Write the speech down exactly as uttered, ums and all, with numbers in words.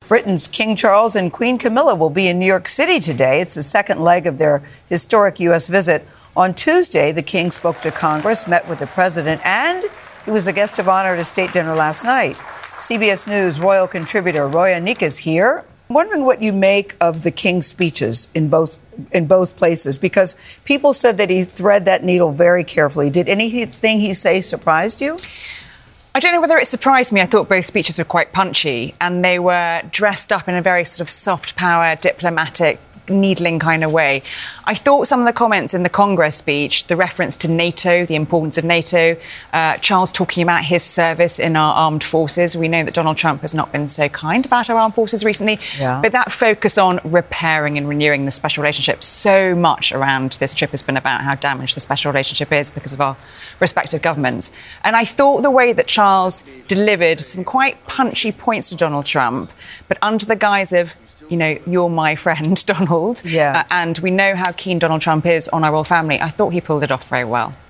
Britain's King Charles and Queen Camilla will be in New York City today. It's the second leg of their historic U S visit. On Tuesday, the King spoke to Congress, met with the president, and he was a guest of honor at a state dinner last night. C B S News royal contributor Roya Nikkhah is here. I'm wondering what you make of the King's speeches in both in both places, because people said that he thread that needle very carefully. Did anything he say surprised you? I don't know whether it surprised me. I thought both speeches were quite punchy, and they were dressed up in a very sort of soft power, diplomatic, needling kind of way. I thought some of the comments in the Congress speech, the reference to NATO, the importance of NATO, uh, Charles talking about his service in our armed forces. We know that Donald Trump has not been so kind about our armed forces recently, yeah. But that focus on repairing and renewing the special relationship, so much around this trip has been about how damaged the special relationship is because of our respective governments. And I thought the way that Charles delivered some quite punchy points to Donald Trump, but under the guise of, you know, you're my friend, Donald. Yes. Uh, and we know how keen Donald Trump is on our royal family. I thought he pulled it off very well.